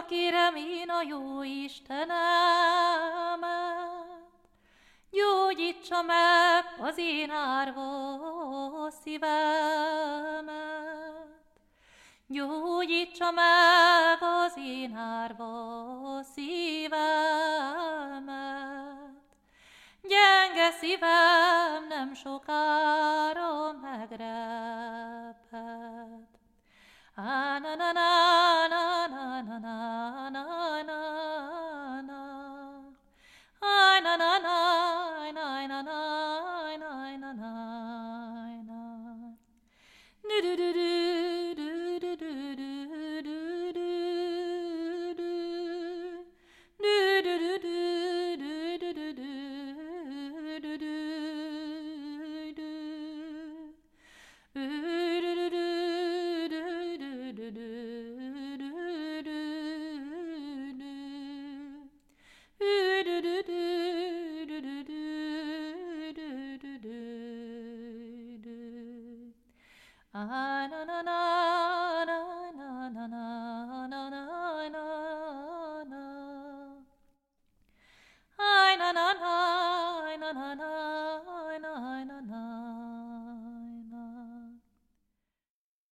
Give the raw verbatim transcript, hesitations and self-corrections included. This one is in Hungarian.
kérem én a jó Istenemet, gyógyítsa meg az én árva szívemet. Gyógyítsa meg az én árva szívemet. Gyenge szívem nem sokára megreped. Á, na, na, na, na, na, na, na, na, na, na. Áj, na, na, na, na, na, na, na, na, na, na. Du, du, du, du, du, du, du, du, du, du. Du, du, du, du, du, du, du, du, du, du, du. Na na na na na na